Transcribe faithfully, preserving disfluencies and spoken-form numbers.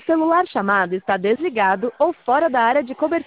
celular chamado está desligado ou fora da área de cobertura.